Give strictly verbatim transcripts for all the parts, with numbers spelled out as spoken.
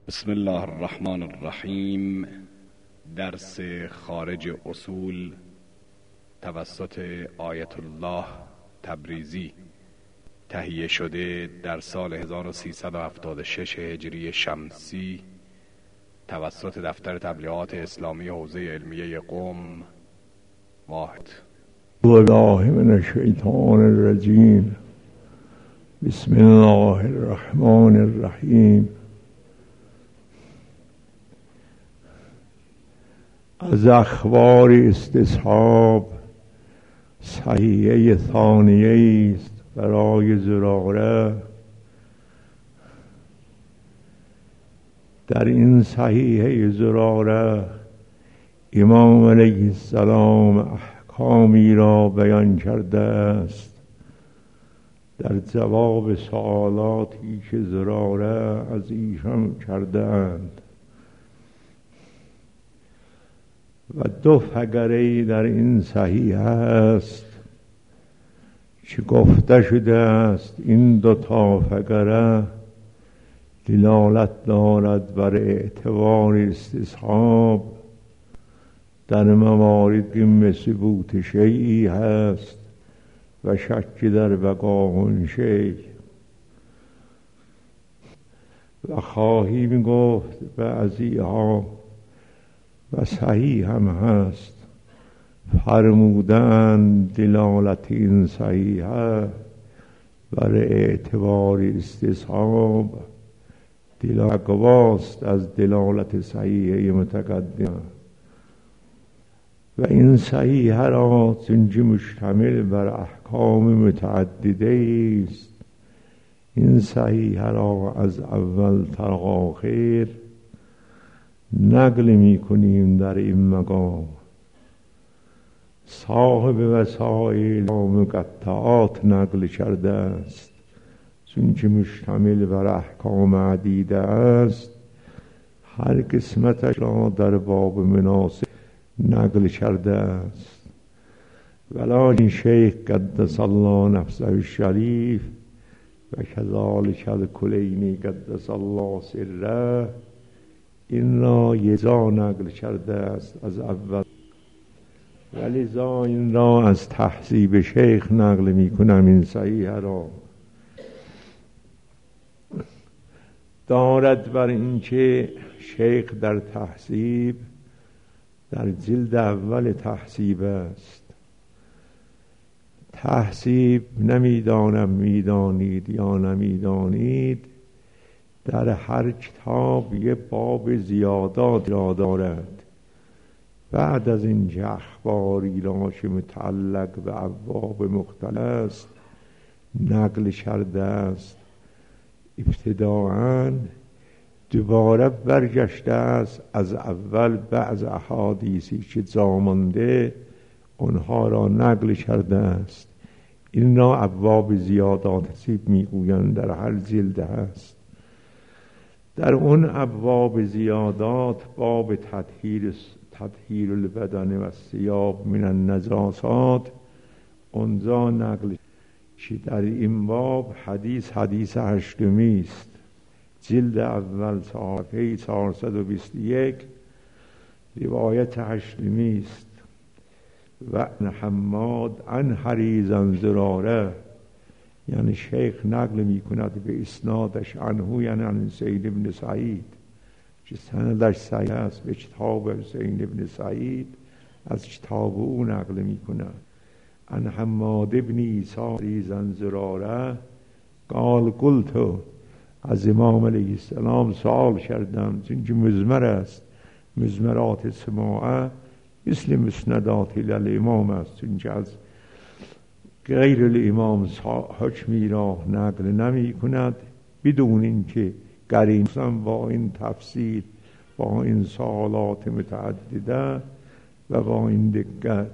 بسم الله الرحمن الرحیم. درس خارج اصول توسط آیت الله تبریزی، تهیه شده در سال هزار و سیصد و هفتاد و شش هجری شمسی توسط دفتر تبلیغات اسلامی حوزه علمیه قم. واحد. بالله من الشیطان الرجیم. بسم الله الرحمن الرحیم. از اخبار استصحاب صحیحه ثانیه است برای زراره. در این صحیحه زراره امام علیه السلام احکامی را بیان کرده است در جواب سوالاتی که زراره از ایشان کرده اند و دو فقره در این صحیح است که گفته شده است این دو تا فقره دلالت دارد بر اعتبار استصحاب در موارد مثل ثبوت شیئی هست و شک در بقاء شیء. و خواهیم گفت بعضیها و صحیح هم هست فرمودن دلالت این صحیحه بر اعتبار استصحاب دلالت گواست از دلالت صحیحه متقدم. و این صحیحه را چونکه مشتمل بر احکام متعدده است، این صحیحه را از اول تا آخر نقل می کنیم در این مقام. صاحب وسائل مقطعات نقل کرده است چونکه مشتمل بر احکام عدیده است، هر قسمتش را در باب مناسب نقل کرده است. ولکن شیخ قدس الله نفسه الشریف و کذالک الکلینی قدس الله سره این را یزا نقل کرده است از اول، ولذا این را از تحذیب شیخ نقل می کنم. این صحیح را دارد بر اینکه شیخ در تحذیب در جلد اول تحذیب است. تحذیب نمیدانم میدانید یا نمیدانید در هر کتاب یه باب زیادات را دارد. بعد از این اخباری را که متعلق به ابواب مختلف است نقل کرده است، ابتداءً دوباره برگشته است از اول بعض احادیثی که جا مانده آنها را نقل کرده است. این را ابواب زیادات تحذیب میگویند، در هر جلد هست. در اون ابواب زیادات باب تطهیر تطهیر البدن و الثياب من النجاسات اونجا نقل که در این باب حدیث حدیث هشتمی است، جلد اول صفحه چهارصد و بیست و یک روایت هشتمی است. و حماد عن حریز عن زراره، یعنی شیخ نقل می کند به اسنادش عنه، یعنی عن حسین بن سعید که سندش صحیح است، به کتاب حسین بن سعید از کتاب او نقل می کند. عن حماد بن عیسی حریز عن زراره قال قلت، از امام علیه السلام سوال کردم چونکه مزمر است، مزمرات سماعه مثل مسندات الامام است، چونکه از غیر الامام حکمی را نقل نمی کند بدون اینکه قرینه با این تفصیل با این سوالات متعدده و با این دقت.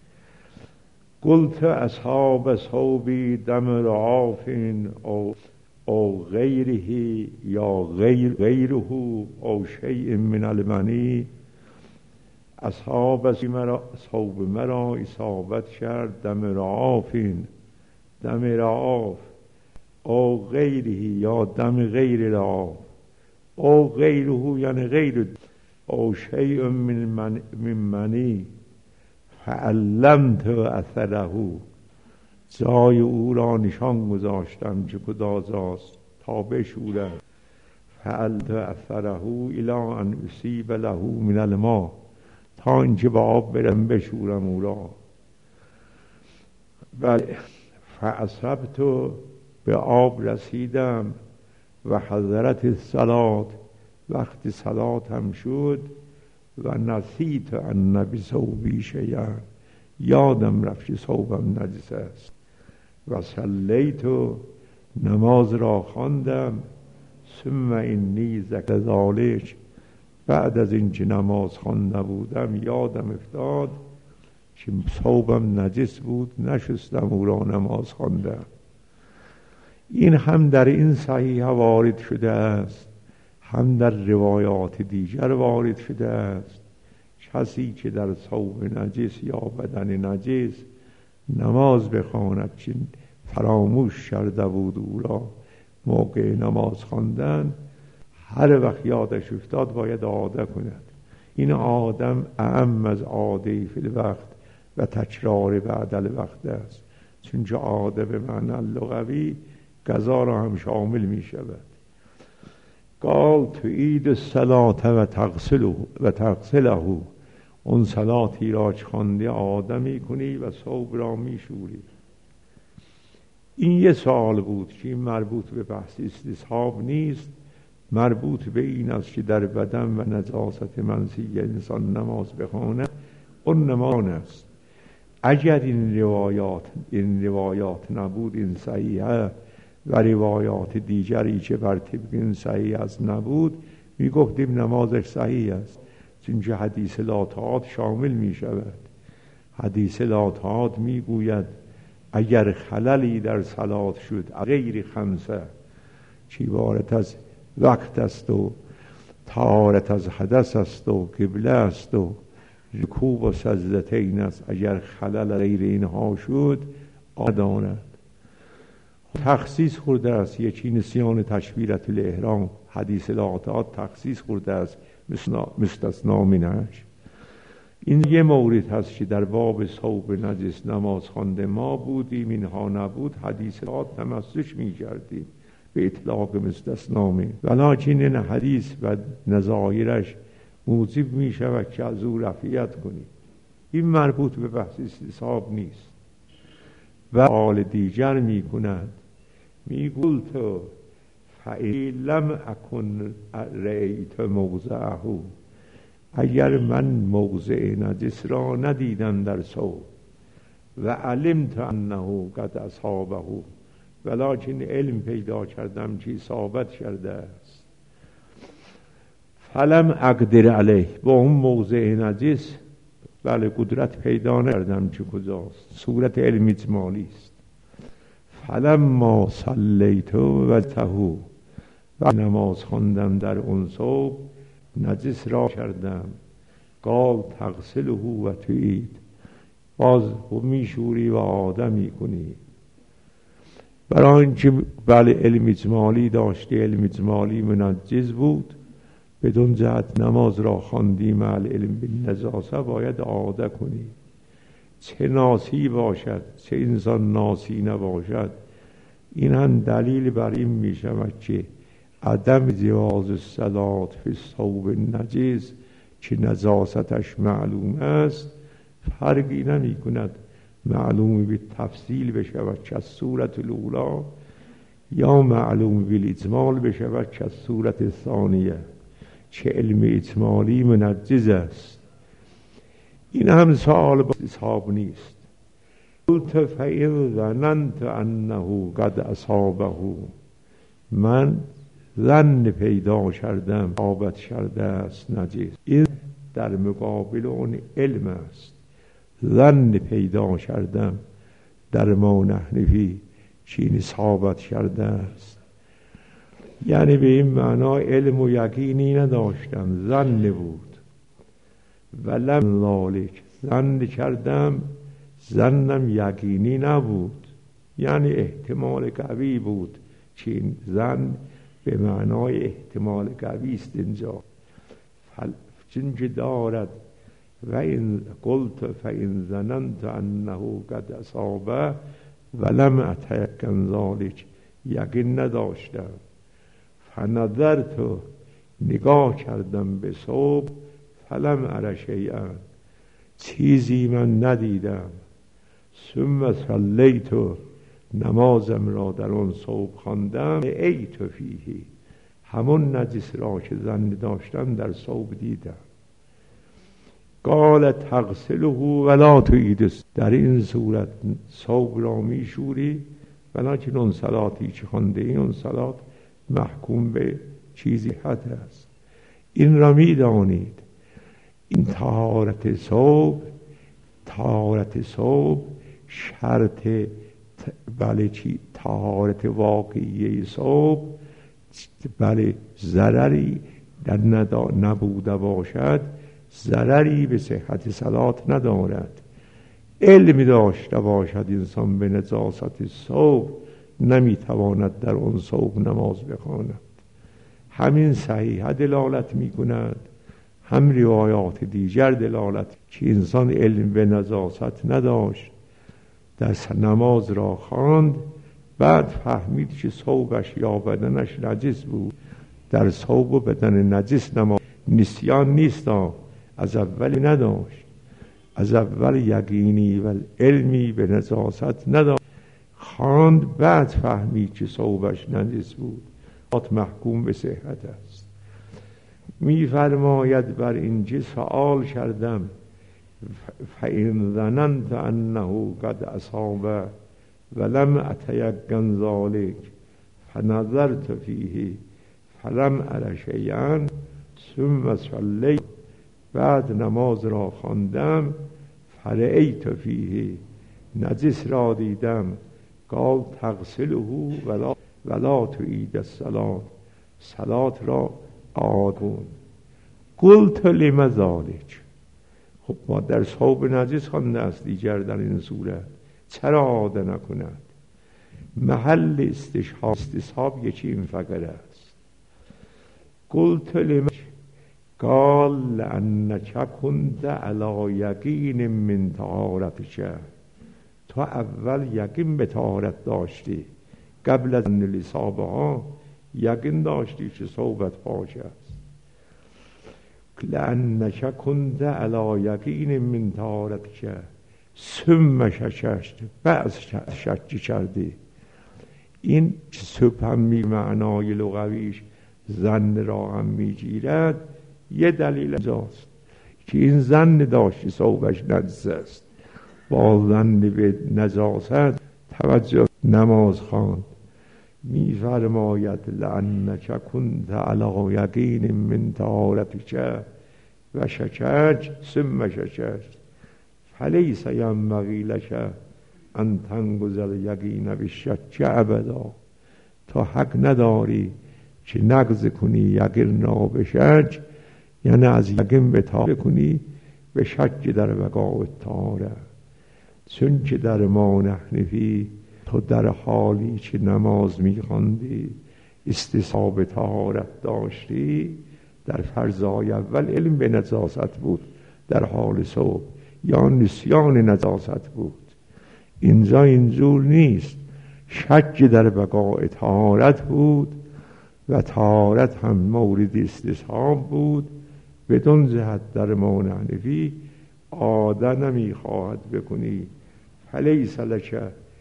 قلت اصحاب صوبی دم رعاف او او غیره یا غیر غیره او شیء من المنی، اصحاب مرا صوب مرا اصابت کرد دم رعاف، دم رعاف او غیره یا دم غیر رعاف او غیره یعنی غیر او شیء من من من منی فعلمت اثره، جای او را نشان گذاشتم چه کدازاست تا بشورم. فعلت اثره الی ان اصیب له من الماء، تا اینکه با آب برم بشورم او را. بله. فاصبت، به آب رسیدم. و حضرت الصلات، وقتی صلات هم شد. و نسیت ان بثوبی شیئا، یادم رفت که ثوبم نجس است. و صلیت، نماز را خواندم. ثم انی ذکر ذلک، بعد از اینکه نماز خوانده بودم یادم افتاد که ثوبم نجس بود، نشستم او را نماز خواندم. این هم در این صحیح وارد شده است، هم در روایات دیگر وارد شده است. کسی که در ثوب نجس یا بدن نجس نماز بخواند که فراموش کرده بود او را موقع نماز خواندن، هر وقت یادش افتاد باید عاده کند. این آدم اعم از عاده فی الوقت و تکرار بعد الوقت است، چون که عاده به معنی لغوی قضا را هم شامل می شود. قال تعید الصلاة و تغسله و تغسله، اون صلاتی را که خوانده عاده می کنی و ثوب را می شوری. این یه سوال بود که این مربوط به بحث استصحاب نیست، مربوط به این است که در بدن و نجاست منسی انسان نماز بخواند، اون نماز است. اگر این روایات این روایات نبود این صحیحه، و روایات دیگری که بر طبق این صحیح است نبود، می گفتیم نمازش صحیح است، چون که حدیث لاتعاد شامل می شود. حدیث لاتعاد می گوید اگر خللی در صلات شد غیر خمسه، چی عبارت از وقت است و طهارت از حدث است و قبله است و رکوع و سجدتین است، اگر خلل غیر اینها شد آداند. تخصیص خورده است، یکی نسیان تکبیرة الاحرام، حدیث لاتعاد تخصیص خورده است مستثنا منش. این یه مورد هست که در باب ثوب نجس نماز خوانده ما بودیم، اینها نبود حدیث لاتعاد تمسک می کردیم به اطلاق مستثنا من، ولکن این حدیث و نظایرش موجب می شود که از او رفعیت کنیم. این مربوط به بحث استصحاب نیست. و حال دیگر می کند، می گفت تو فإن لم اکن رأیت موضعه، اگر من موضع نجس را ندیدم در ثوب، و علمت انه قد اصابه، ولکن علم پیدا کردم که اصابت کرده است، فلم اقدر علیه، با اون موضع نجس بله قدرت پیدا نکردم که کجاست، صورت علم اجمالی است. فلما صلیت و تهو، و نماز خواندم در اون ثوب نجس را کردم. قال تغسله و تعید، باز میشوری و عاده میکنی. برای اینکه بله علم اجمالی داشتی، علم اجمالی منجز بود، بدون جهت نماز را خواندی مع العلم بالنجاسه باید عاده کنی، چه ناسی باشد چه انسان ناسی نباشد. این هم دلیل بر این می شود که عدم جواز الصلاة فی الثوب النجس که نجاستش معلوم است فرقی نمی کند معلوم به تفصیل بشود که از صورت الاولی یا معلوم بالاجمال بشود که از صورت ثانیه، چه علم اجمالی منجز است. این هم سوال با استصحاب نیست. قلت فإن ظننت انه قد اصابه، من ظن پیدا کردم اصابت کرده است نجس، این در مقابل اون علم است. ظن پیدا کردم در ما نحنفی چین اصابت کرده است، یعنی به این معنا علم و یقینی نداشتم، ظن بود. ولم ذالک، ظن کردم ظنم یقینی نبود، یعنی احتمال قوی بود که این ظن به معنای احتمال قوی است اینجا. چون که دارد و این قلت فإن ظننت انه قد اصابه ولم اتیقن ذلک، یقین نداشتم. فنظرت، نگاه کردم به صبح، فلم ار شیئا، چیزی من ندیدم. ثم صلیت، نمازم را در آن صبح خواندم. ایت فیه، همون نجس را که ظن داشتم در صبح دیدم. قال تغسله ولا تعید، در این صورت صبح را میشوری ولکن اون صلاتی که خوانده ای اون صلات محکوم به چیزی حد است. این را میدانید. این طهارت صبح، طهارت صبح شرط بله چی طهارت واقعی صبح بله ضرری در نبوده باشد، ضرری به صحت صلات ندارد. علمی داشته باشد انسان به نجاست صبح، نمیتواند در اون صبح نماز بخواند. همین صحیح دلالت میکند، هم روایات دیگر دلالت که انسان علم به نجاست نداشت، در نماز را خواند، بعد فهمید که ثوبش یا بدنش نجس بود. در ثوب و بدن نجس نماز نسیان نیست، از اول نداشت، از اول یقینی و علمی به نجاست نداشت، خواند، بعد فهمید که ثوبش نجس بود، محکوم به صحت است. می‌فرماید بر اینجا سؤال کردم فإن ظننت انه قد اصاب ولم اتیقن ذلک فنظرت فیه فلم ار شیئا ثم صلیت، بعد نماز را خواندم، فرأیت فیه، نجس را دیدم. قال تغسله ولا ولا تعید الصلاة، صلات را عاد کن. قلت لم ذلک، خب ما در ثوب نجس خوانده است دیگر، در این صورت چرا عاده نکند؟ محل استشهاب استصحاب یکی این فقره است. قلت لم، قال لأنک كنت علی یقین من طهارتک، تو اول یقین به طهارت داشتی، قبل از ان الاصابه یقین داشتی که ثوبت پاک است. لأنک كنت علی یقین من طهارتک ثم شکشت، بعد شک کردی. این سبهم می معنای لغویش ظن را هم میگیرد. یه دلیل جاست که این ظن داشت ثوبش نجس است، با ظن به نجاست توجه نماز خواند. می‌فرماید لأنک كنت علی یقین من طهارتک و شکرت ثم شکرت فلیس ینبغی لک ان تنقض الیقین بالشک ابدا، تو حق نداری که نقض کنی یقین را به شک، یعنی از یقین به طهارت کنی به شک در بقاء الطهارة. چون که در ما نحن فیه، تو در حالی که نماز می‌خواندی استصحاب طهارت داشتی، در فرضای اول علم به نجاست بود در حال صبح، یا نسیان نجاست بود. اینجا اینجور نیست، شک در بقاء طهارت بود و طهارت هم مورد استصحاب بود. بدون جهت در ما نحن فیه عاده نمیخواهد بکنی. فلیس لک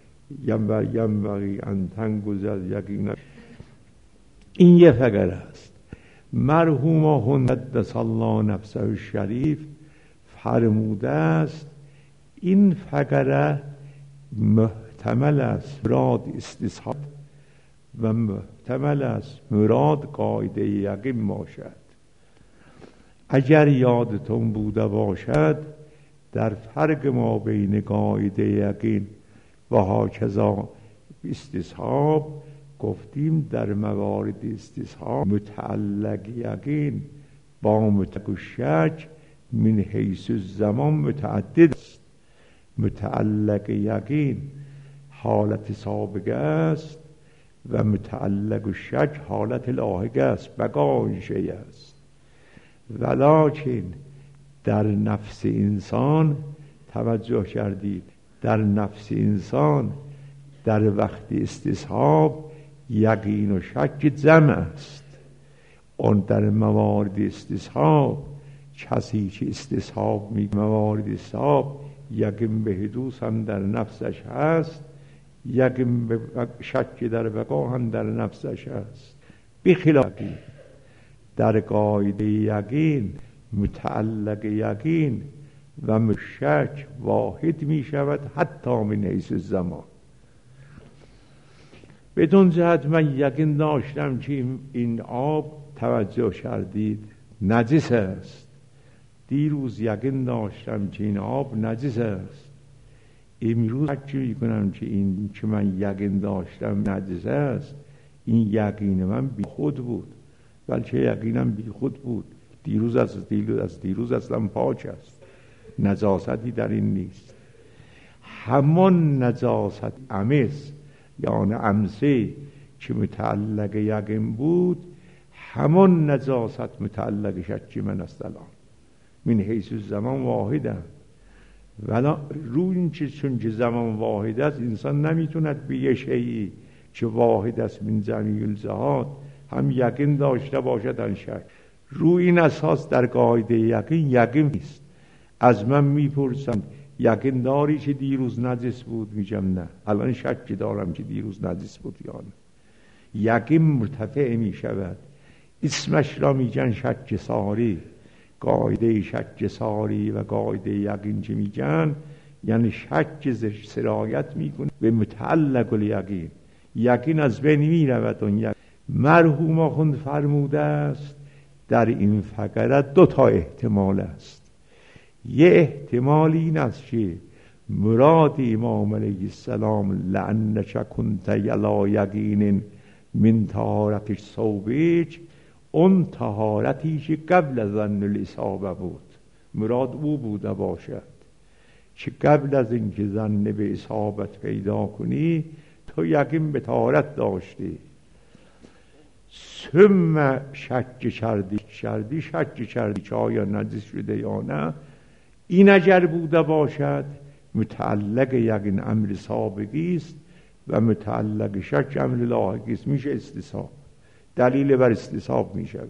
ینبغی ان تنقض الیقین. این یه فقره است. مرحوم قدس الله نفسه الشریف فرموده است این فقره محتمل است مراد استصحاب و محتمل است مراد قاعده یقین باشد. اگر یادتون بوده باشد در فرق ما بین قاعده یقین و هاکذا استصحاب گفتیم در موارد استصحاب متعلق یقین با متعلق شک من حیث الزمان متعدد است. متعلق یقین حالت سابقه است و متعلق و شک حالت لاحق است، بقا این شیء است. ولکن در نفس انسان توجه کردید، در نفس انسان در وقت استصحاب یقین و شک جمع است. اون در موارد استصحاب کسی که استصحاب می موارد استصحاب یقین به حدوث هم در نفسش هست، یقین به شک در بقا هم در نفسش هست. بخلاف در قاعده یقین متعلق یقین و شک واحد می شود حتی من حیث الزمان. بدون جهت من یقین داشتم که این آب توجه کردید نجس است، دیروز یقین داشتم که این آب نجس است، امروز شک میکنم که این که من یقین داشتم نجس است، این یقین من بی خود بود، بلکه یقینم بی خود بود. دیروز از دیروز از دیروز اصلا پاک است، نجاستی در این نیست. همان نجاست امس یعنی امسه که متعلق یقین بود، همان نجاست متعلق شک من است الان. من حیث زمان واحدم، ولی روی این چیز چون که زمان واحد است انسان نمیتوند به یه شیئی که واحد است من جمیع الجهات هم یقین داشته باشد هم شک. روی این اساس در قاعده یقین یقین است. از من میپرسند یقین داری که دیروز نجس بود؟ میگم نه، الان شک دارم که دیروز نجس بود یا نه. یقین مرتفع میشود، اسمش را میگن شک ساری. قاعده شک ساری و قاعده یقین که میگن یعنی شک سرایت میکنه به متعلق الیقین، یقین از بین میرود. اون یقین مرحوم آخوند فرموده است در این فقره دو تا احتمال است. یه احتمال این است که مراد امام علیه السلام لأنک کنت علی یقین من طهارت ثوبک، اون طهارتی که قبل از ظن الاصابه بود، مراد او بوده باشد که قبل از اینکه ظن به اصابت پیدا کنی تو یقین به طهارت داشتی. ثم شک کردی کردی شک کردی که آیا نجس شده یا نه. این اگر بوده باشد متعلق یقین امر سابقی است و متعلق شک امر لاحقی است، میشه استصحاب، دلیل بر استصحاب می شود.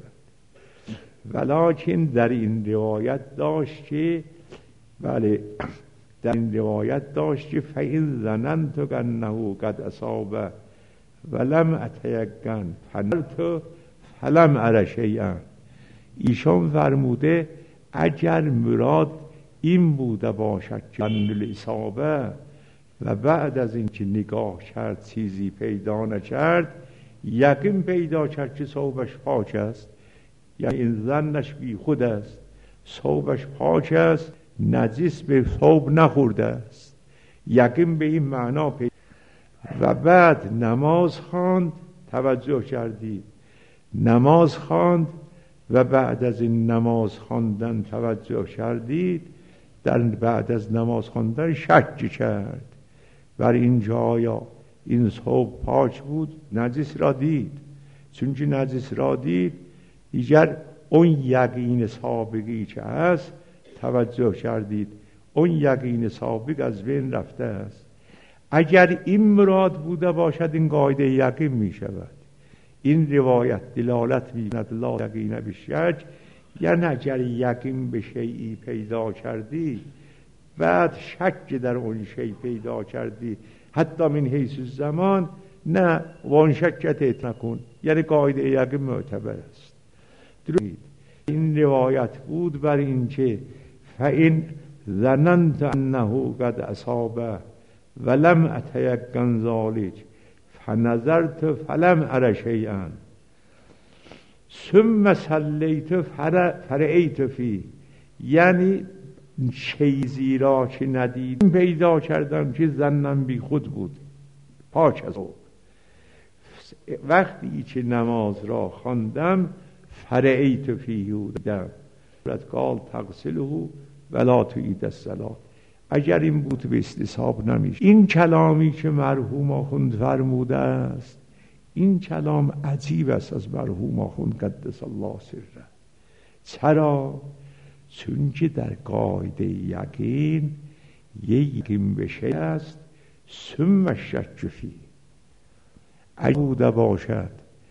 ولکن در این روایت داشت که بله در این روایت داشت که فإن ظننت أنه قد أصاب ولم أتيقن فنظرت فلم أر شيئا. ایشان فرموده اگر مراد این بوده باشد که ظن الاصابه و بعد از اینکه نگاه کرد چیزی پیدا نکرد، یقین پیدا کرد که ثوبش پاک است، یعنی این ظنش بی خود است، ثوبش پاک است، نجس به ثوب نخورده است، یقین به این معنا پیدا. و بعد نماز خواند، توجه کردید، نماز خواند و بعد از این نماز خواندن توجه کردید، در بعد از نماز خواندن شک کرد بر این جایا این ثوب پاک بود، نجس را دید. چون که نجس را دید دیگر اون یقین سابقی که هست، توجه کردید، اون یقین سابق از بین رفته است. اگر این مراد بوده باشد این قاعده یقین می شود. این روایت دلالت می کند لا یقین بالشک، یعنی اگر یقین به شیئی پیدا کردی بعد شک در اون شیء پیدا کردی حتی من حیث الزمان، نه وان شکت نکن، یعنی قاعده یقین معتبر است. این روایت بود بر این که فإن ظننت انه قد اصاب ولم اتیقن ذلک فنظرت فلم ار شیئا ثم صلیت فرأیت فی، یعنی چیزی را که ندیدم پیدا کردم که ظنم بی خود بود، پاک از او. وقتی که نماز را خواندم فرأیت فیه دیدم، قال تغسله ولا تعید الصلاة. اگر این بود به استصحاب نمیشه. این کلامی که مرحوم آخوند فرموده است این کلام عجیب است از مرحوم آخوند قدس الله سره. چرا؟ چون که در قاعده یقین یه یقین بشه است ثم شک فی، اگر بوده باشد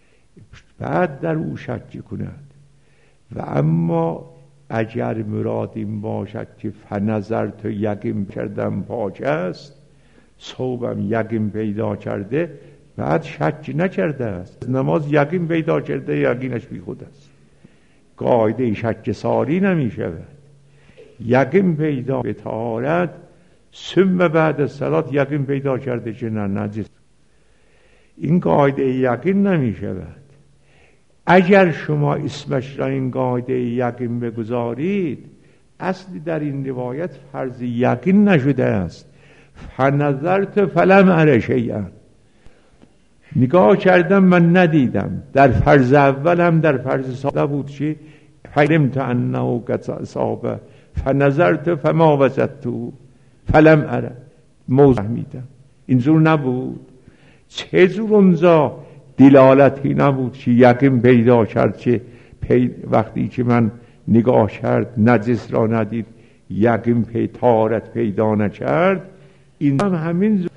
بعد در او شک کند. و اما اگر مراد این باشد که فنظرت یقین کردم پاک است، صوبم یقین پیدا کرده بعد شک نکرده است، نماز یقین پیدا کرده یقینش بی خود است، قاعده شک ساری نمی شود. یقین پیدا به طهارت ثم بعد از صلات یقین پیدا کرده که نه نجس، این قاعده یقین نمی شود. اگر شما اسمش را این قاعده یقین بگذارید، اصلی در این روایت فرض یقین نشده است. فنظرت فلم اره شیئا، نگاه کردم من ندیدم. در فرض اول هم در فرض ساده بود که فعلمت انه قد اصاب فنظرت فما وجدت فلم اره، موضوع میدم. اینجور نبود. چه جور اونجا دلالتی نبود که یقین پیدا کرد که پی وقتی که من نگاه کرد نجس را ندید، یقین پی طهارت پیدا نکرد. این هم همین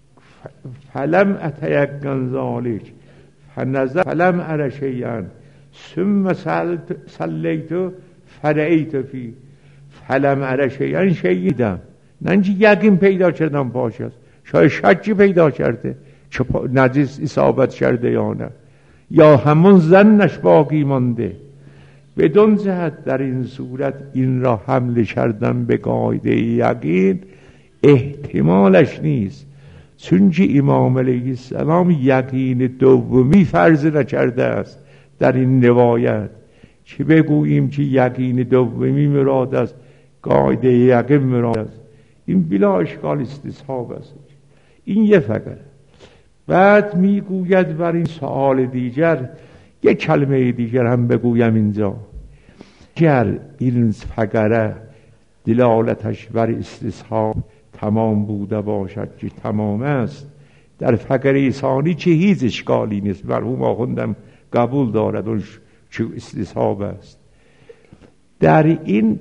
فلم اتیقن ذالک فنظر فلم اره شیئا ثم صلیت فرعیت فی فلم اره شیئا شیدم، نه اینکه یقین پیدا کردم پاش است، شاید شکی پیدا کرده که نجس اصابت کرده یا نه، یا همون زنش باقی مانده. بدون جهت در این صورت این را حمل کردن به قاعده یقین احتمالش نیست، چون که امام علیه السلام یقین دومی فرض نکرده است در این روایت که بگوییم که یقین دومی مراد است، قاعده یقین مراد است. این بلا اشکال استصحاب است. این یه فقره. بعد میگوید بر این سوال دیگر یک کلمه دیگر هم بگویم اینجا. اگر این فقره دلالتش بر استصحاب تمام بوده باشد که تمام است، در فقره ثانی چه هیچ اشکالی نیست، مرحوم آخوندم قبول دارد اون چه استصحاب است. در این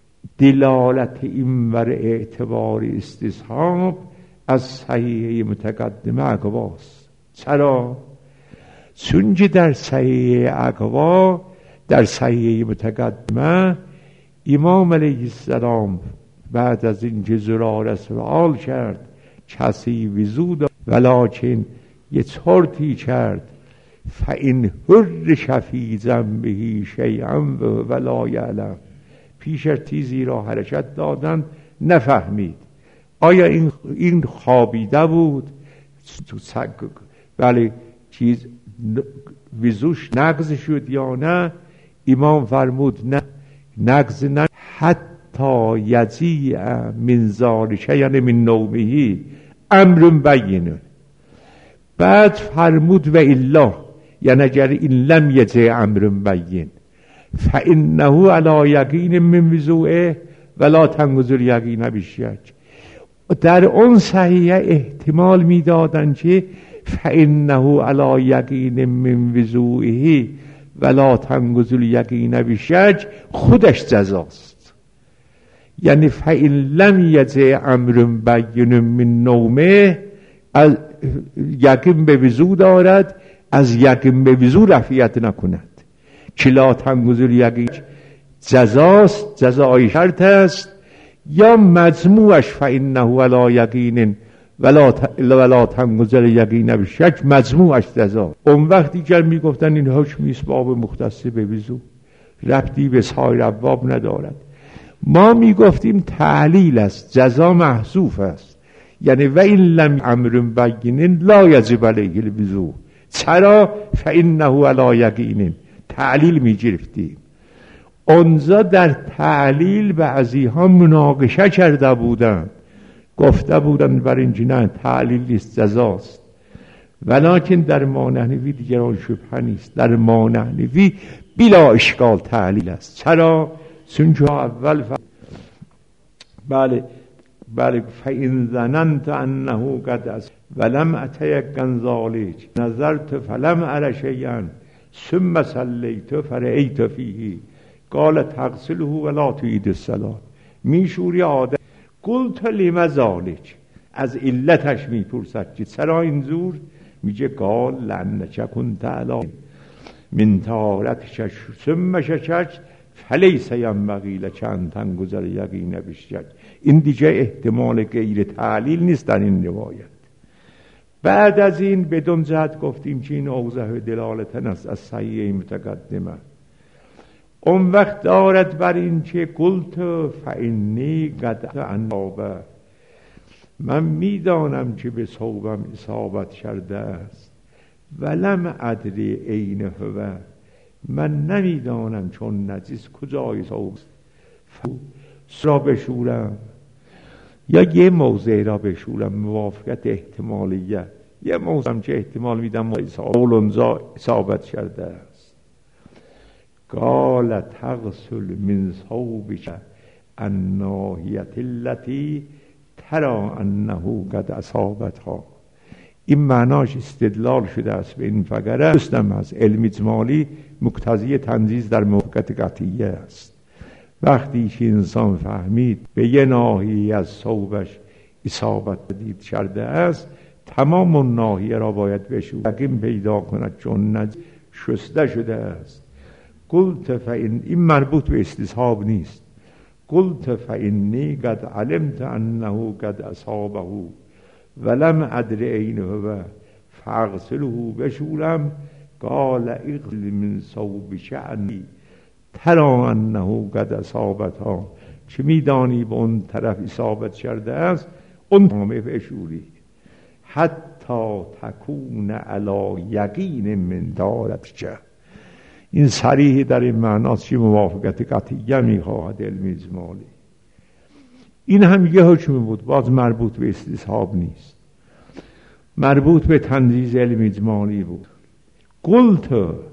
دلالت این بر اعتبار استصحاب از صحیحه متقدمه اقواست. چرا؟ چون که در صحیحه اقوا در صحیحه متقدمه امام علیه السلام بعد از این که زراره سوال کرد کسی وضو داشت ولکن یه چرتی کرد فإن هر شفی ذنبه شیئا ولا یعلم، پیش از تیزی را حرکت دادن نفهمید آیا این این خوابیده بود تو سگ ولی چیز وضوش نقض شد یا نه. امام فرمود نه نقض نه حتی یجیء من ذلک یعنی من نومه امر بین. بعد فرمود و الا یعنی اگر این لم یجیء امر بین فانه علی یقین من وضوئه ولا تنقض الیقین بالشک. در اون صحیح احتمال میدادن که فانه علی یقین من وضوئه ولا تنقض الیقین بالشک خودش جزاست. یعنی فإن لم یجیء امر بین من نومه، از یقین به وضو دارد از یقین به وضو رفعیت نکند که لا تنقض الیقین جزاست، جزای شرط است. یا مجموعش فإنه علی یقین ولا ولا تنقض الیقین بالشک مجموعش جزا. اون وقتی که میگفتن این حکم است باب مختص به وضو ربطی به سایر ابواب ندارد، ما میگفتیم تعلیل است، جزا محذوف است. یعنی و این لم امر بین لا یجب علیه الوضو. چرا؟ فإنه علی یقین. تعلیل میگرفتیم. اونجا در تعلیل بعضی ها مناقشه کرده بودند، گفته بودند بر این جنان تعلیل نیست جزاست، ولکن در مانحنوی دیگر آن شبهه نیست. در مانحنوی بلا اشکال تعلیل است. چرا؟ چون که اول ف... بله بل فإن ظننت انه قد است ولم اتیقن ذلک نظرت فلم ار شیئا ثم صلیت فرأیت فیه قال تغسله ولا تعید الصلاة. میشوری آدم. قلت لم ذلک، از علتش میپرسد که چرا اینجور؟ میگه قال لانک کنت علی من طهارتک ثم شککت فلیس ینبغی لک ان تنقض الیقین بالشک. این دیگه احتمال غیر تعلیل نیست در این روایت. بعد از این بدون جهت گفتیم که این اوضح دلالتن است از صحیح متقدمه. اون وقت دارد بر این که قلت فانی قد انابه، من میدانم که به صوبم اصابت کرده است. ولم ادری این هو، من نمیدانم چون نجس کجای صوب را بشورم یا یه موضع را بشورم. موافقت احتمالیه، یه موضع که احتمال میدم اولونزا اصابت کرده است. قال تغسل من ثوبک الناحیة التي ترى انه قد اصابتها. این معناش استدلال شده است به این فقره. استم از علم اجمالی مقتضی تنجیز در موقعیت قطعیه است. وقتی که انسان فهمید به یه ناحیه از ثوبش اصابت دید کرده است، تمام اون ناحیه را باید بشوید، یقین پیدا کند چون نجس شسته شده است. قلت فإن، این مربوط به استصحاب نیست. قلت فإنی قد علمت انه قد اصابه ولم ادر این هو فاغسله، بشورم. قال اغسل من ثوبک عنی ترى انه قد اصابتها، چه میدانی به اون طرف اصابت کرده است، اون تمامه بشوری. حتی تکون علی یقین من طهارتک. این صریح در این معناست که موافقت قطعیه میخواهد علم اجمالی. این هم یه حکم بود، باز مربوط به استصحاب نیست، مربوط به تنجیز علم اجمالی بود. قلت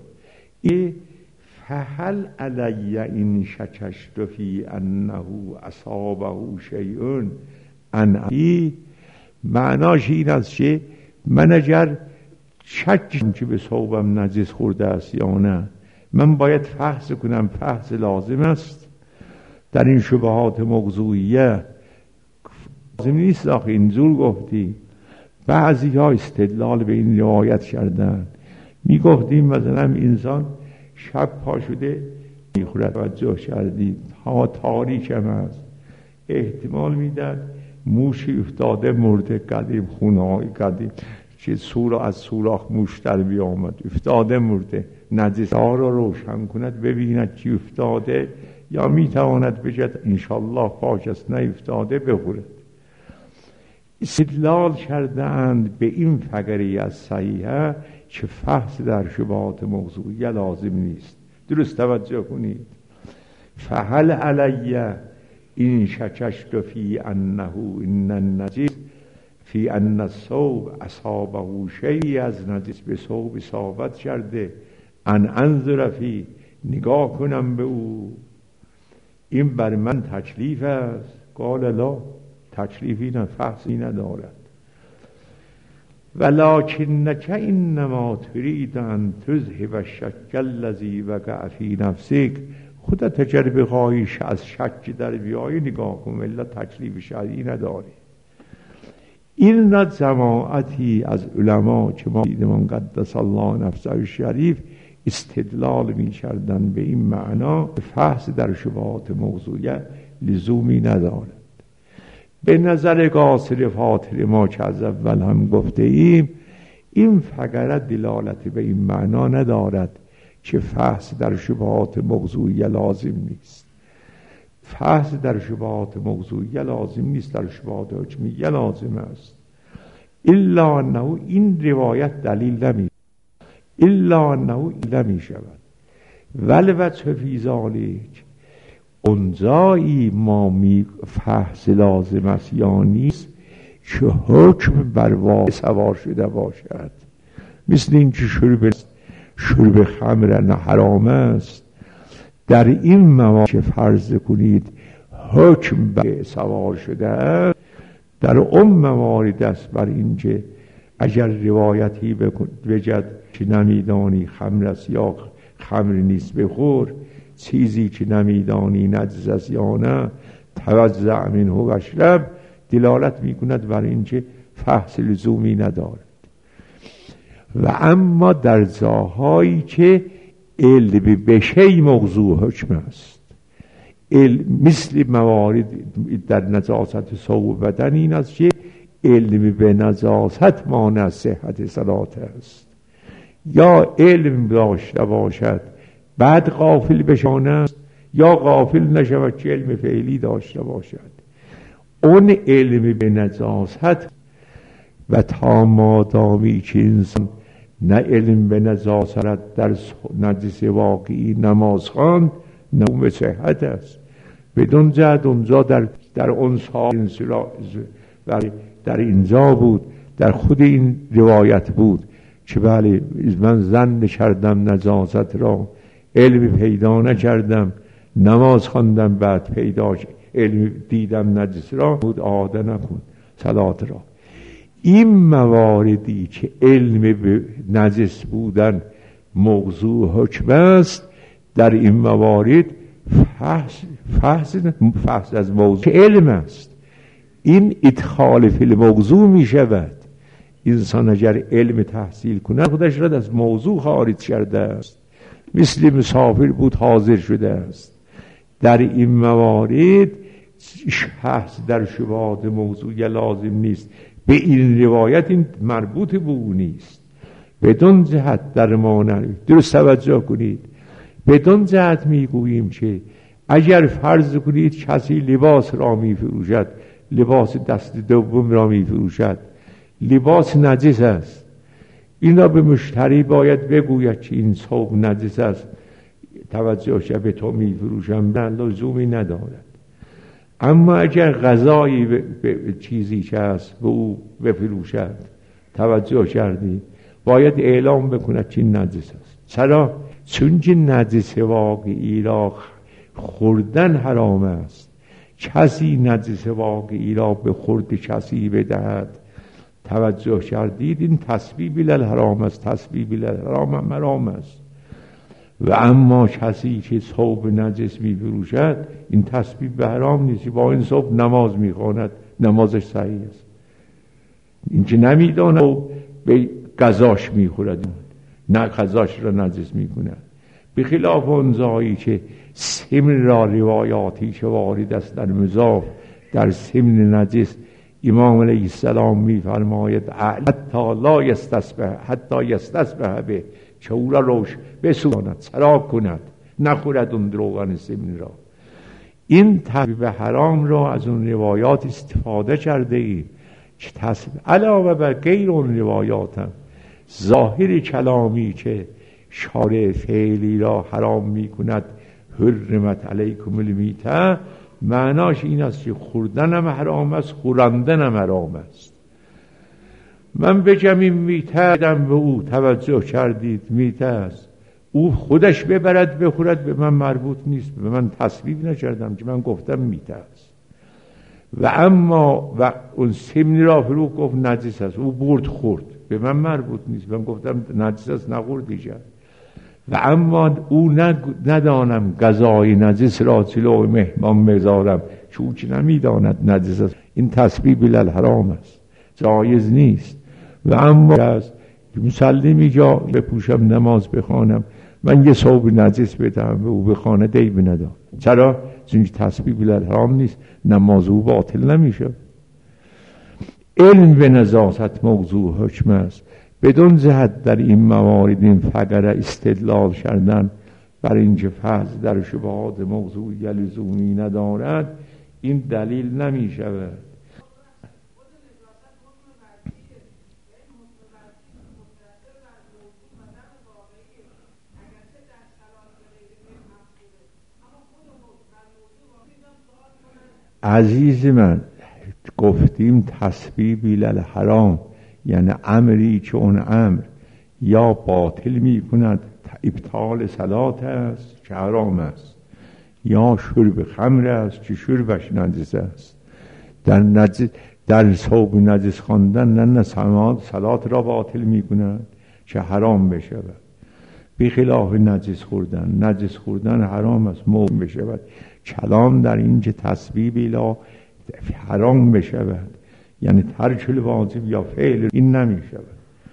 فهل علی این شکشت فی انه اصابه شیء ان، معناش این است که من اگر شک که به ثوبم نجس خورده است یا نه، من باید فحص کنم. فحص لازم است در این شبهات موضوعیه. لازم نیست آخه اینجور گفتی. بعضی ها استدلال به این روایت کردن، می گفتیم مثلا انسان شب پا شده میخورد، توجه کردید ها تاریک هم هست، احتمال میدن موشی افتاده مرده قدیم، خونه های قدیم که سور از سوراخ موش در بی آمد، افتاده مرده. نجس ها را روشن کند ببیند که افتاده، یا میتواند بجد انشالله پاک است نیفتاده بخورد. استدلال کردند به این فقره از صحیحه که فحص در شبهات موضوعیه لازم نیست. درست توجه کنید. فهل علی این شکشت فی انه این النجس فی ان الثوب اصابه شیء، از نجس به ثوب اصابت کرده، ان انظر فی، نگاه کنم به او، این بر من تکلیف است. قال لا، تکلیفی نه، فحصی ندارد. ولکنک انما ترید ان تذهب الشک الذی وقع فی نفسک، خودت تجربه خواهیش از شک در بیایی نگاه کن، الا تکلیف شرعی نداری. این جماعتی از علما که ما دیدمان قدس الله نفسه الشریف استدلال می کردن به این معنا، فحص در شبهات موضوعیه لزومی ندارد. به نظر قاصر فاطر ما که از اول هم گفته ایم، این فقره دلالت به این معنا ندارد که فحص در شبهات موضوعیه لازم نیست. فحص در شبهات موضوعیه لازم نیست، در شبهات حکمیه لازم است. الا انه، این روایت دلیل نمی الا انه نمی شود. ولوجه فی ذالک، اونجایی ما می فحص لازم است یا نیست که حکم بر واقع سوار شده باشد. مثل این که شرب شرب خمر نه حرام است، در این مواقع فرض کنید حکم بر سوار شده است، در ام موارد است بر اینکه اگر روایتی بجد که نمیدانی خمر است یا خمر نیست بخور، چیزی که نمیدانی نجس است یا نه توزع منه واشرب، دلالت میکند بر اینکه فحص لزومی ندارد. و اما در جاهایی که علم به شی موضوع حکم است، مثل موارد در نجاست ثوب بدن این است که علم به نجاست مانع صحت صلات است، یا علم داشته باشد بعد غافل بشاند، یا غافل نشود که علم فعلی داشته باشد. اون علم به نجاست و تا مادامی که انسان نه علم به نجاست در نجس واقعی نماز خواند، نه اون به صحت است. بدون جهت اونجا در در اون سال در اینجا بود، در خود این روایت بود که بله من ظن کردم نجاست را، علم پیدا نکردم، نماز خواندم بعد پیدا علم دیدم نجس را، بود عاده نکن صلات را. این مواردی که علم به نجس بودن موضوع حکم است، در این موارد فحص فحص فحص از موضوع علم است. این ادخال فی الموضوع می شود. انسان اگر علم تحصیل کند خودش را از موضوع خارج کرده است، مثل مسافر بود حاضر شده است. در این موارد فحص در شبهات موضوع لازم نیست. به این روایت این مربوط به او نیست. بدون جهت در ما نرید، درست توجه کنید. بدون جهت میگوییم که اگر فرض کنید کسی لباس را میفروشد، لباس دست دوم را میفروشد، لباس نجس است، اینا به مشتری باید بگوید که این ثوب نجس است، توجه شد به تو میفروشم، نه لزومی ندارد. اما اگر غذایی به, به چیزی که است به او بفروشد، توجه کردی، باید اعلام بکند که این نجس است. چرا؟ چون که نجس واقعی را خوردن حرام است. کسی نجس واقعی را به خورد کسی بدهد، توجه کردید، این تسبیب للحرام است. تسبیب للحرام هم حرام است. و اما کسی که ثوب نجس می فروشد، این تسبیب به حرام نیست. با این ثوب نماز می خواند، نمازش صحیح است. این که نمی داند به غذاش می خورد، نه غذاش را نجس می کند. بخلاف اون جایی که سمن را روایاتی که وارد است در مضاف در سمن نجس، امام علیه السلام می فرماید حتی لا یستسبح حتی یستسبح به، که او را روش بسوزاند، سراغ کند، نخورد اون روغن سمن را. این تحبیب حرام را از اون روایات استفاده کرده ایم که تصویب علاوه بر غیر اون روایات هم ظاهر کلامی که شارع فعلی را حرام می کند، حرمت علیکم المیتة، معناش این است که خوردن هم حرام است، خوراندن هم حرام است. من بگم این میته دم به او، توجه کردید، میته است، او خودش ببرد بخورد، به من مربوط نیست، به من تصویب نکردم که من گفتم میته است. و اما و اون سمنی را فرو گفت نجس است، او برد خورد، به من مربوط نیست، من گفتم نجس است نخوردی کرد. و اما او ندانم غذای نجس را جلوی مهمان بذارم، چون که نمیداند نجس است، این تسبیب للحرام است، جایز نیست. و اما از مسلمی جا بپوشم نماز بخوانم، من یه ثوب نجس بدم به او بخوانه، دیب ندارم. چرا؟ چون که تسبیب للحرام نیست، نماز او باطل نمیشه. علم به نجاست موضوع حکم است. بدون جهت در این موارد این فقره استدلال کردن بر اینکه فحص در شبهات موضوع لزومی ندارد، این دلیل نمی شود. عزیز من، گفتیم تسبیبی للحرام، یعنی امری که اون امر یا باطل می کند، ابطال صلات است که حرام است، یا شرب خمر است که شربش نجس است. در نجس در ثوب نجس خواندن نه نه صلات را باطل میکنند چه حرام بشود. بی خلاف نجس خوردن، نجس خوردن حرام است موم بشود. کلام در اینجا تسبیح بلا حرام بشود، یعنی ترک الواجب یا فعل این نمی شود.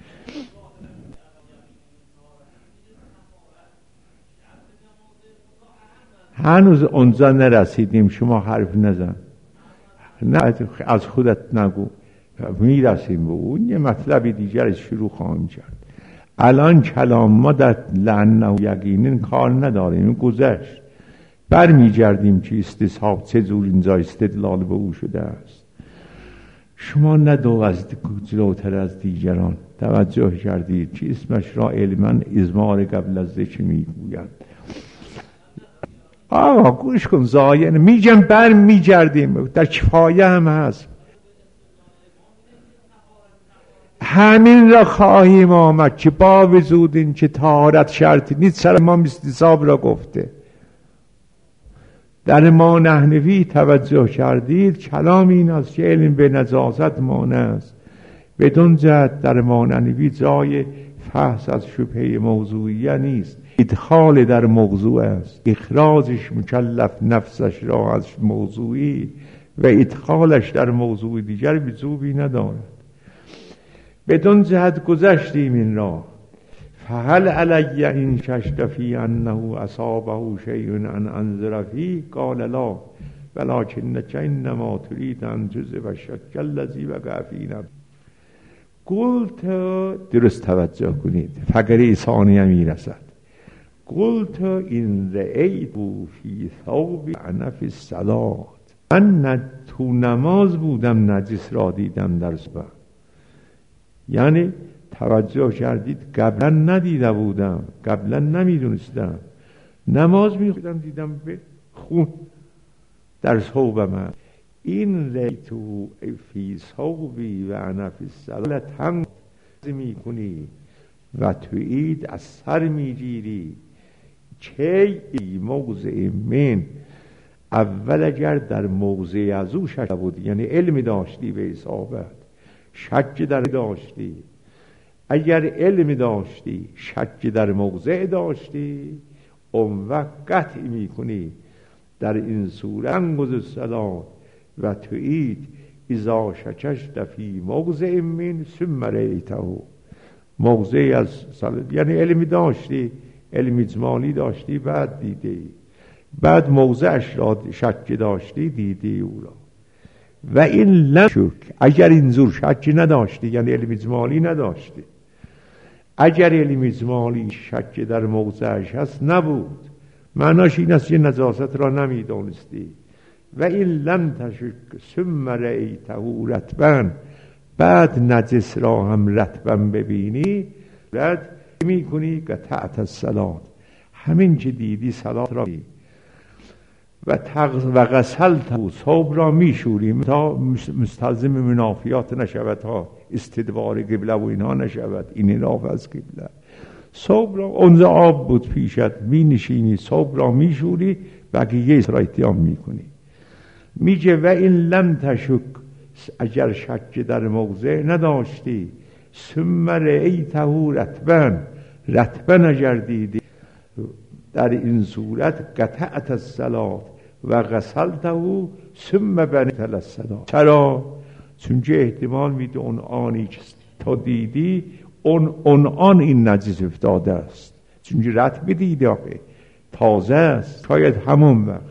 هنوز اونجا نرسیدیم، شما حرف نزن، نه از خودت نگو، میرسیم به اون. یه مطلبی دیگر شروع خواهم کرد. الان کلام ما در لعنه و یقینن کار نداریم، گذشت. بر میگردیم که استصحاب چه جور اینجا استدلال به او شده است. شما ندو از جلوتر از دیگران توجه کردید که اسمش را علما ازمار قبل از ذکر میگویند. آقا گوش کن، زاین میگم بر میگردیم، در کفایه هم هست. همین را خواهیم آمد که با وجود این که طهارت شرطی نیست، سر ما استصحاب را گفته. در ما نحنفی توجه کردید کلام این است که علم به نجاست مانع است. بدون جهت در ما نحنفی جای فحص از شبهه موضوعیه نیست، ادخال در موضوع است. اخراجش مکلف نفسش را از موضوعی و ادخالش در موضوع دیگر وجوبی ندارد. بدون جهت گذشتیم این را. فهل علی این ششت فی انه اصابه شیء ان انذر فی قال لا ولکنک انما ترید ان تذهب الشک الذی وقع فی نفسک. قلت، درست توجه کنید، فقره ثانیه میرسد. قلت این رأیت فی ثوب انا فی الصلاة. من تو نماز بودم نجس را دیدم در صبح. یعنی توجه کردید قبلا ندیده بودم، قبلا نمیدونستم، نماز میخوندم دیدم به خون در ثوب من. این ریتو فی ثوبی و انا فی الصلاة هم میکنی و تویید از سر میگیری چه ای موضع من. اول اگر در موضع از او شک بود، یعنی علمی داشتی به اصابت، شک در داشتی. اگر علمی داشتی شک در موضع داشتی، اون وقت قطع میکنی در این صورت انگوز الصلاة و تویید اذا شکشت فی موضع من ثم رأیته. موضع از صلاة یعنی علمی داشتی، علم اجمالی داشتی، بعد دیدی، بعد موضعش را شک داشتی دیدی او را. و این لم شک، اگر اینجور شک نداشتی یعنی علم اجمالی نداشتی، اگر علم اجمالی شک در موضعش هست نبود، معناش این است که نجاست را نمیدانستی. و این لم تشک ثم رأیته رطبا، بعد نجس را هم رطبا ببینی، رد میکنی قطعت الصلاة، همین که دیدی صلات را بی. و تغز و غسلت ثوب را میشوریم تا مستلزم منافیات نشود، تا استدبار قبله و اینها نشود، این انحراف از قبله. ثوب را اونجا آب بود پیشت، می نشینی ثوب را میشوری، بقیه را اتیام میکنی. میگه و این لم تشک، اگر شک در موضع نداشتی، ثم رأیته رطبا، رطبا اگر دیدی، در این صورت قطعت الصلاة و غسلته ثم بنیت الصلاة. چرا؟ چون که احتمال میده اون آنی که تا دیدی اون اون آن این نجس افتاده است، چون که رطب دیدی آخه تازه است، شاید همون وقت.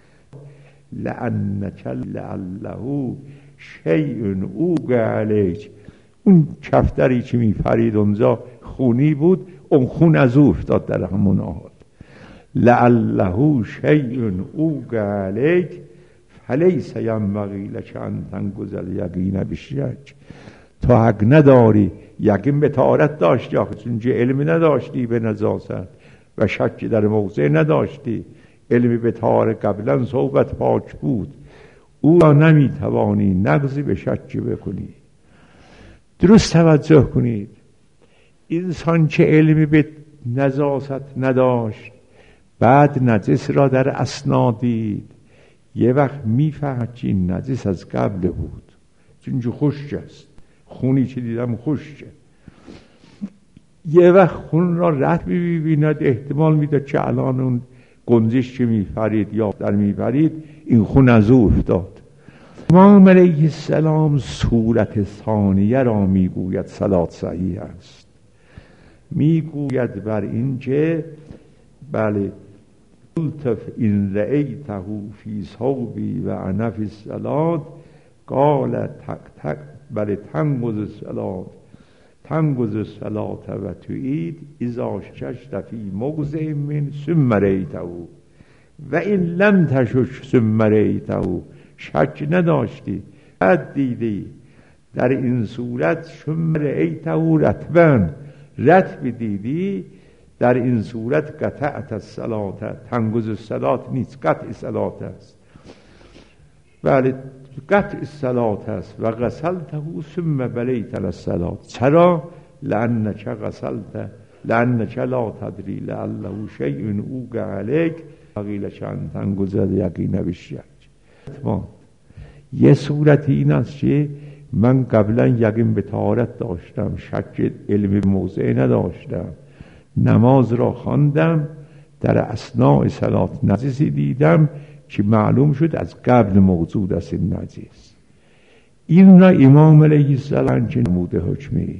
لعنک لعله شیء اوقع علیک، اون کفتری که میپرید اونجا خونی بود، اون خون از او افتاد در همون آهات. لعله شیء اوقع علیک فلیس ینبغی لک ان تنقض الیقین بالشک. تو حق نداری، یقین به طهارت داشتی آخه، چون علمی نداشتی به نجاست و شک در موضع نداشتی. علمی به طهارت قبلا صحبت پاک بود، او را نمیتوانی نقضی به شک بکنی. درست توجه کنید، انسان که علمی به نجاست نداشت، بعد نجس را در اثنا دید، یه وقت میفهمد که این نجس از قبل بود، چون خشک است. خونی که دیدم خشکه. یه وقت خون را رد ببیند، احتمال میده که الان اون گنجش که میپرید یا در میپرید این خون از او افتاد. امام علیه السلام صورت ثانیه را میگوید صلات صحیح است. میگوید بر این که بله التف این رأیته فی ثوبی و انا فی الصلاة قال تق تق بله تنقض الصلاة تنقض الصلاة و تعید اذا ششت فی موضع من ثم رأیته و این لم تشش ثم رأیته، شک نداشتی بعد دیدی در این صورت ثم رأیته رطبا رطب دیدی، در این صورت قطعت الصلاة، تنقض الصلاة نیست، قطع الصلاة است. بله قطع الصلاة است. و غسلته ثم بلیت الصلاة. چرا؟ لأنک غسلته لأنک لا تدری لعله شیء اوقع علیک قیل چند تنقض الیقین بالشک. یه صورت این است که من قبلا یقین به طهارت داشتم، شک علم موضع نداشتم، نماز را خواندم، در اثناء صلات نجسی دیدم که معلوم شد از قبل موجود است این نجس. این را امام علیه السلام که نموده حکمی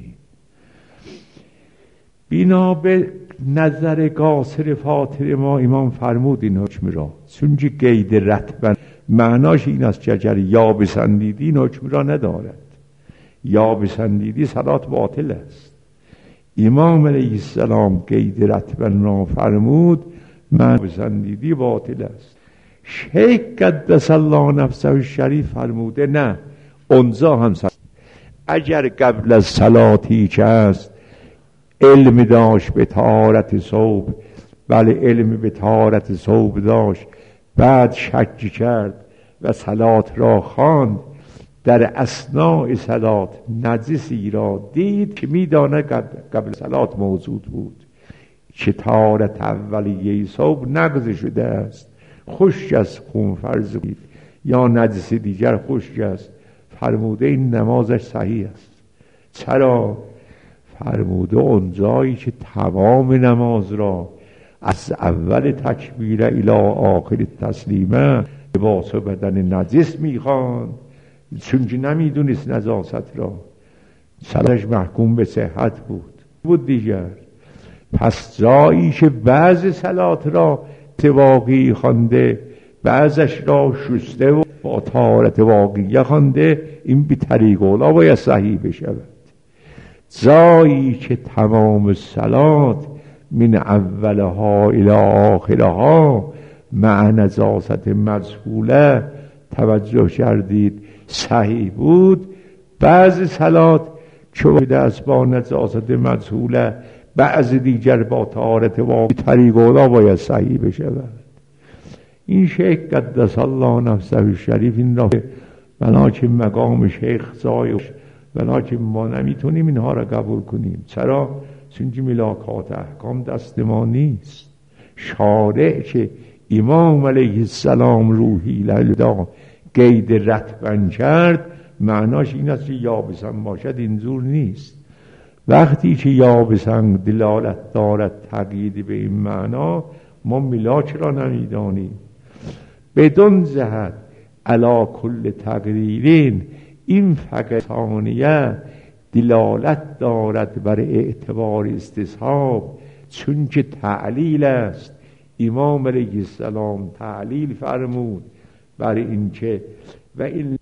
بنا به نظر قاصر فاطر ما امام فرمود این حکم را، چون که قید رطبا معناش این است که اگر یا بسندیدی این حکم را ندارد، یا بسندیدی صلات باطل است. امام علیه السلام قید رطبا را فرمود، من بسندیدی باطل است. شیخ قدس الله نفسه الشریف فرموده نه، اونجا هم سند. اگر قبل از صلاتی که است علم داشت به طهارت ثوب، بله علم به طهارت ثوب داشت، بعد شک کرد و صلات را خواند، در اثناء صلات نجسی را دید که میدانه قبل صلات موجود بود، که طهارت اولیه ثوب نقض شده است، خشک است، خون فرض بود یا نجس دیگر خشک است، فرموده این نمازش صحیح است. چرا؟ فرموده اونجایی که تمام نماز را از اول تکبیر الی آخر تسلیمه لباس و بدن نجس میخواند، چون که نمیدونست نجاست را، صلاتش محکوم به صحت بود بود دیگر. پس جایی که بعض صلات را واقعی خوانده، بعضش را شسته و با طهارت واقعی خوانده، این بی طریق اولا باید صحیح بشود. جایی که تمام صلات من اولها الی آخرها مع نجاست مجهوله توجه کردید صحیح بود، بعض صلات که است با نجاست مجهوله، بعض دیگر با طهارت واقعی، طریق اولا باید صحیح بشود. این شیخ قدس الله نفسه الشریف این را بناکه مقام شیخ زای بناکه ما نمیتونیم اینها را قبول کنیم. چرا؟ چون ملاکات احکام دست ما نیست. شارع که امام علیه السلام روحی لدا قید رطبا کرد، معناش این است که یابسن باشد اینجور نیست. وقتی که یابسن دلالت دارد تقیید به این معنا، ما ملاک را نمیدانیم. بدون جهت علا کل تقریرین این فقط ثانیه دلالت دارد بر اعتبار استصحاب، چون که تعلیل است. امام علیه السلام تعلیل فرمود بر این که و این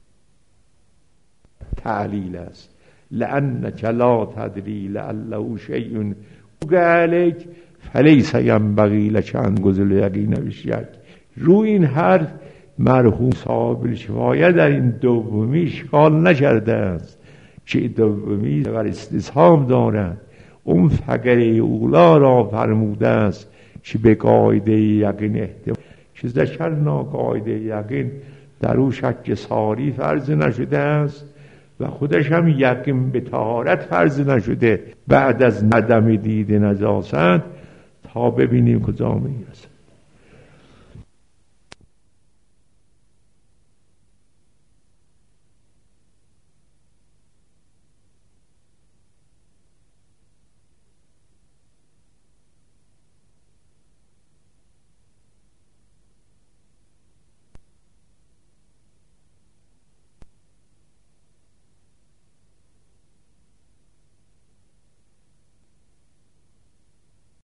تعلیل است، لأنک لا تدری لعله شیء اوقع علیک فلیس ینبغی لک ان تنقض الیقین بالشک. روی این حرف مرحوم صاحب الشفایه در این دومی اشکال نکرده است که دومی بر استصحاب دارد. اون فقره اولا را فرموده است که به قاعده یقین احتمال که ذکرنا قاعده یقین در او شک ساری فرض نشده است و خودش هم یقین به طهارت فرض نشده بعد از ندم دید نجاست، تا ببینیم کجا میرسه.